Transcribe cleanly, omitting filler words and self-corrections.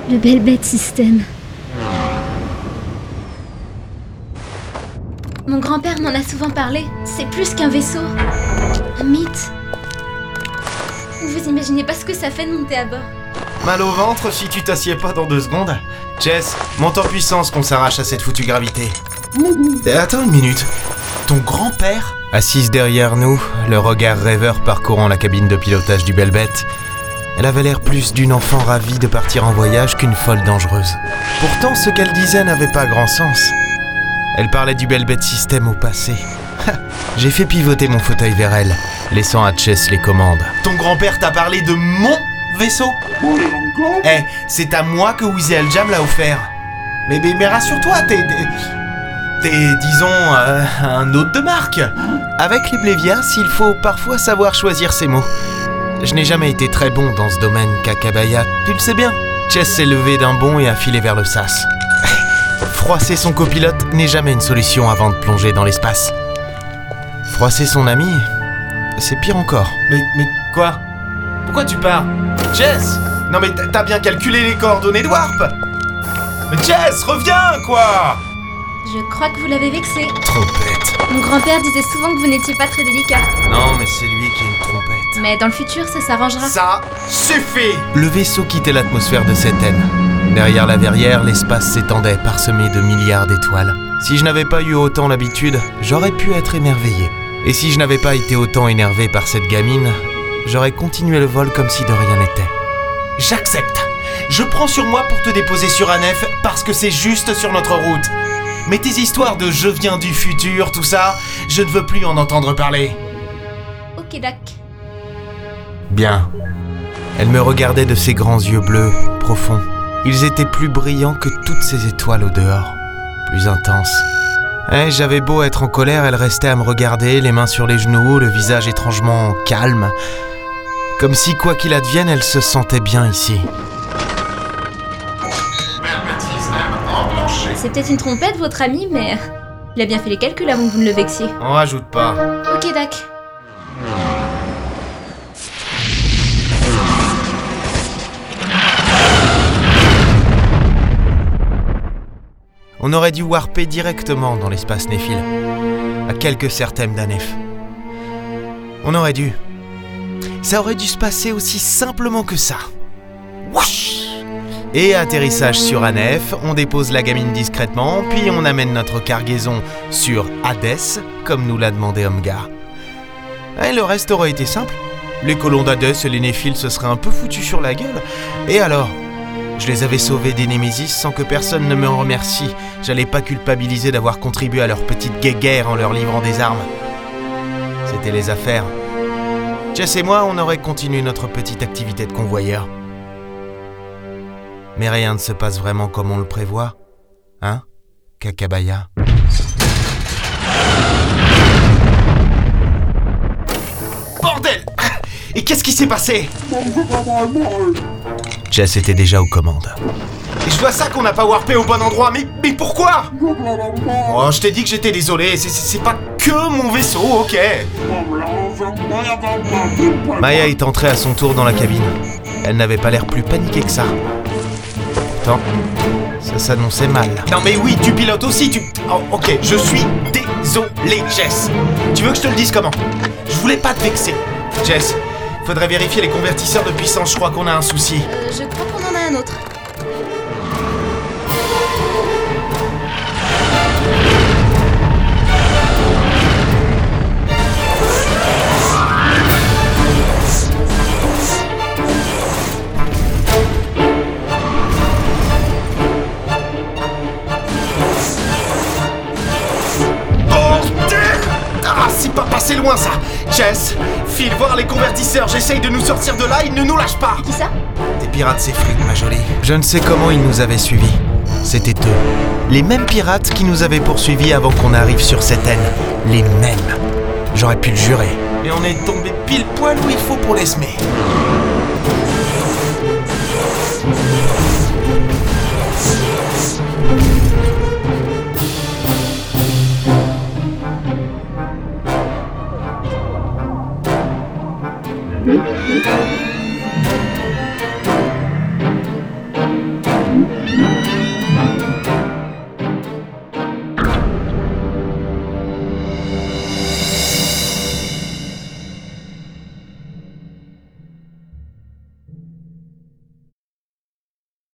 Le Belbet System. Mon grand-père m'en a souvent parlé. C'est plus qu'un vaisseau. Un mythe. Vous imaginez pas ce que ça fait de monter à bord. Mal au ventre si tu t'assieds pas dans 2 secondes. Jess, monte en puissance qu'on s'arrache à cette foutue gravité. Attends une minute. Ton grand-père ? Assise derrière nous, le regard rêveur parcourant la cabine de pilotage du Belbet, elle avait l'air plus d'une enfant ravie de partir en voyage qu'une folle dangereuse. Pourtant, ce qu'elle disait n'avait pas grand sens. Elle parlait du Belbet System au passé. J'ai fait pivoter mon fauteuil vers elle, laissant à Chess les commandes. Ton grand-père t'a parlé de mon vaisseau ? C'est à moi que Wheezy Aljam l'a offert. Mais rassure-toi, t'es disons, un hôte de marque. Avec les Blévias, il faut parfois savoir choisir ses mots. Je n'ai jamais été très bon dans ce domaine, Kakabaya, tu le sais bien. Chess s'est levé d'un bond et a filé vers le sas. Froisser son copilote n'est jamais une solution avant de plonger dans l'espace. Froisser son ami, c'est pire encore. Mais quoi ? Pourquoi tu pars ? Chess ! Non mais t'as bien calculé les coordonnées de Warp ? Mais Chess, reviens, quoi ! Je crois que vous l'avez vexé. Trompette. Mon grand-père disait souvent que vous n'étiez pas très délicat. Non, mais c'est lui qui est une trompette. Mais dans le futur, ça s'arrangera. Ça suffit ! Le vaisseau quittait l'atmosphère de Séten. Derrière la verrière, l'espace s'étendait, parsemé de milliards d'étoiles. Si je n'avais pas eu autant l'habitude, j'aurais pu être émerveillé. Et si je n'avais pas été autant énervé par cette gamine, j'aurais continué le vol comme si de rien n'était. J'accepte. Je prends sur moi pour te déposer sur Anef parce que c'est juste sur notre route. Mais tes histoires de « je viens du futur », tout ça, je ne veux plus en entendre parler. Ok, Doc. Bien. Elle me regardait de ses grands yeux bleus, profonds. Ils étaient plus brillants que toutes ces étoiles au dehors. Plus intenses. J'avais beau être en colère, elle restait à me regarder, les mains sur les genoux, le visage étrangement calme. Comme si, quoi qu'il advienne, elle se sentait bien ici. C'est peut-être une trompette, votre ami, mais il a bien fait les calculs avant que vous ne le vexiez. On rajoute pas. Ok, Doc. On aurait dû warper directement dans l'espace Néphil, à quelques certaines d'Anef. On aurait dû. Ça aurait dû se passer aussi simplement que ça. Wouch! Et atterrissage sur Anef, on dépose la gamine discrètement, puis on amène notre cargaison sur Hadès, comme nous l'a demandé Omgar. Et le reste aurait été simple. Les colons d'Hadès et les Néphils se seraient un peu foutus sur la gueule. Et alors ? Je les avais sauvés des Némésis sans que personne ne me remercie. J'allais pas culpabiliser d'avoir contribué à leur petite guéguerre en leur livrant des armes. C'était les affaires. Jess et moi, on aurait continué notre petite activité de convoyeur. Mais rien ne se passe vraiment comme on le prévoit. Hein, Kakabaya ? Bordel ! Et qu'est-ce qui s'est passé ? Jess était déjà aux commandes. Et je vois ça qu'on n'a pas warpé au bon endroit, mais pourquoi ? Oh, je t'ai dit que j'étais désolé, c'est pas que mon vaisseau, ok. Maya est entrée à son tour dans la cabine. Elle n'avait pas l'air plus paniquée que ça. Pourtant, ça s'annonçait mal. Non mais oui, tu pilotes aussi, Oh, ok, je suis désolé, Jess. Tu veux que je te le dise comment ? Je voulais pas te vexer. Jess, faudrait vérifier les convertisseurs de puissance, je crois qu'on a un souci. Je crois qu'on en a un autre. C'est pas passé loin ça. Jess, file voir les convertisseurs, j'essaye de nous sortir de là, ils ne nous lâchent pas. Qui ça ? Des pirates s'effritent, ma jolie. Je ne sais comment ils nous avaient suivis. C'était eux. Les mêmes pirates qui nous avaient poursuivis avant qu'on arrive sur cette haine. Les mêmes. J'aurais pu le jurer. Et on est tombé pile poil où il faut pour les semer.